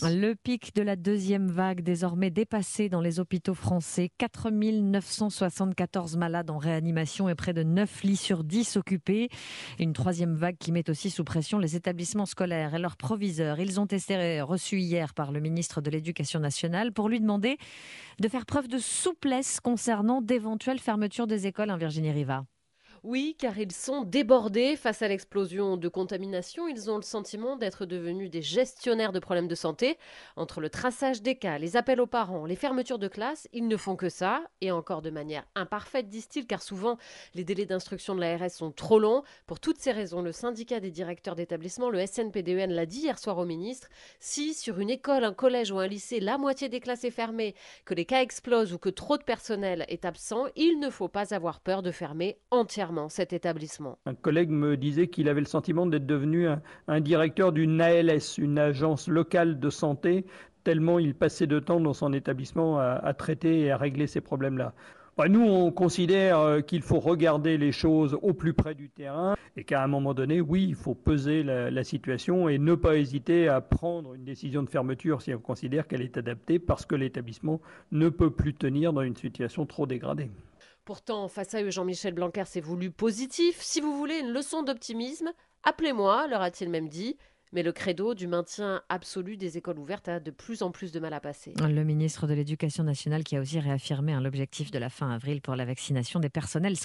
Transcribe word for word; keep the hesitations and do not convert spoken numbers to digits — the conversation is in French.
Le pic de la deuxième vague désormais dépassé dans les hôpitaux français. quatre mille neuf cent soixante-quatorze malades en réanimation et près de neuf lits sur dix occupés. Une troisième vague qui met aussi sous pression les établissements scolaires et leurs proviseurs. Ils ont été reçus hier par le ministre de l'Éducation nationale pour lui demander de faire preuve de souplesse concernant d'éventuelles fermetures des écoles, en Virginie Riva. Oui, car ils sont débordés face à l'explosion de contamination. Ils ont le sentiment d'être devenus des gestionnaires de problèmes de santé. Entre le traçage des cas, les appels aux parents, les fermetures de classes, ils ne font que ça, et encore de manière imparfaite, disent-ils, car souvent les délais d'instruction de l'A R S sont trop longs. Pour toutes ces raisons, le syndicat des directeurs d'établissement, le S N P D E N, l'a dit hier soir au ministre, si sur une école, un collège ou un lycée, la moitié des classes est fermée, que les cas explosent ou que trop de personnel est absent, il ne faut pas avoir peur de fermer entièrement cet établissement. Un collègue me disait qu'il avait le sentiment d'être devenu un, un directeur d'une A L S, une agence locale de santé, tellement il passait de temps dans son établissement à, à traiter et à régler ces problèmes-là. Bah, nous, on considère qu'il faut regarder les choses au plus près du terrain et qu'à un moment donné, oui, il faut peser la, la situation et ne pas hésiter à prendre une décision de fermeture si on considère qu'elle est adaptée parce que l'établissement ne peut plus tenir dans une situation trop dégradée. Pourtant, face à eux, Jean-Michel Blanquer s'est voulu positif. Si vous voulez une leçon d'optimisme, appelez-moi, leur a-t-il même dit. Mais le credo du maintien absolu des écoles ouvertes a de plus en plus de mal à passer. Le ministre de l'Éducation nationale qui a aussi réaffirmé hein, l'objectif de la fin avril pour la vaccination des personnels